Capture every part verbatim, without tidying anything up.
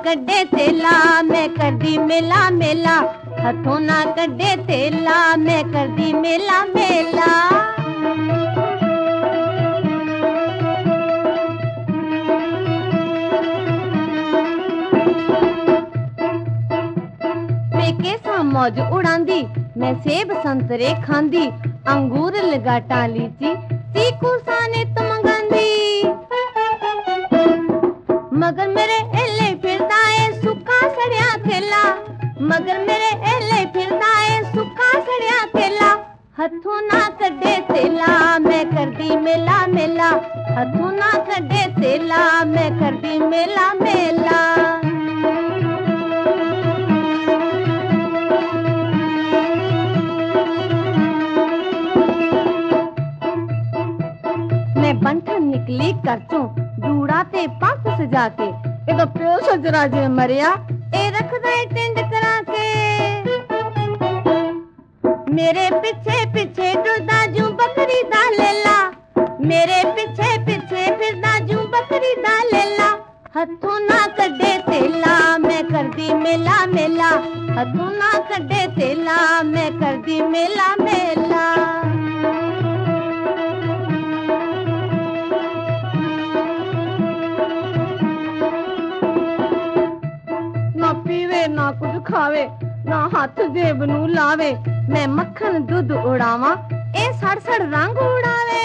कड्डे तेला मैं करदी मेला मेला, हथों ना कड्डे तेला मैं करदी मेला मेला। पेके सा मौज उड़ांदी मैं सेब संतरे खांदी, अंगूर लगाटा लीची चीकू साने तो मंगांदी। मगर मेरे एले फिरदा है सुखा सड़िया थेला, मगर मेरे एले फिरदा है सुखा सड़िया थेला। हथों ना कड्डे तेला मैं करदी मेला मेला, हथों ना कड्डे तेला मैं करदी मेला मेला। मैं बंठन निकली करचों जूड़ा ते पंख सजा के, ए तो प्यो सजरा जे मरिया ए रख दे टिंड करा के। मेरे पीछे पीछे टुरदा जू बकरी दा लेला, मेरे पीछे पीछे फिरदा जू बकरी दा लेला। हथों ना कड्डे तेला मैं करदी मेला मेला, हथों ना कड्डे तेला मैं करदी मेला मेला। ना पीवे ना कुछ खावे ना हाथ जेब नू लावे, मैं मक्खन दूध उड़ावा ए सड़ सड़ रंग उड़ावे।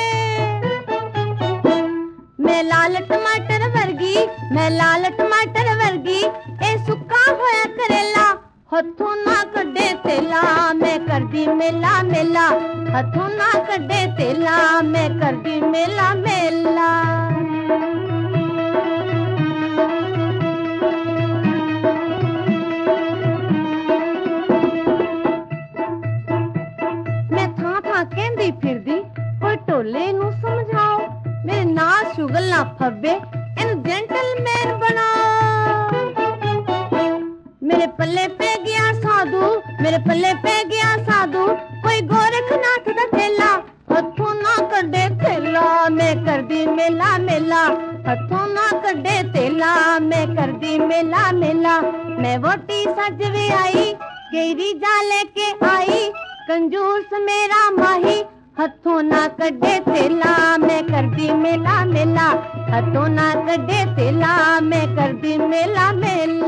मैं लाल टमाटर वर्गी मैं लाल टमाटर वर्गी ए सुक्का होया करेला। हथों ना कड्डे तेला मैं करदी मेला मेला, हथों ना कड्डे तेला मैं करदी मेला मेला। कहंदी फिरदी कोई टोले नू समझाओ, मेरे नाल शुगल ना फब्बे इन जेंटलमैन बनाओ। मेरे पल्ले पे गया साधु मेरे पल्ले पे गया साधु, कोई गोरखनाथ दा चेला। हथों ना कड्डे तेला मैं करदी मेला मेला, हथों ना कड्डे तेला मैं करदी मेला मेला। मैं वोटी सज वे आई गेरी जा लेके आई, कंजूस मेरा माही। हथों ना कड्डे तेला मैं करदी मेला मेला, हथों ना कड्डे तेला मैं करदी मेला मेला।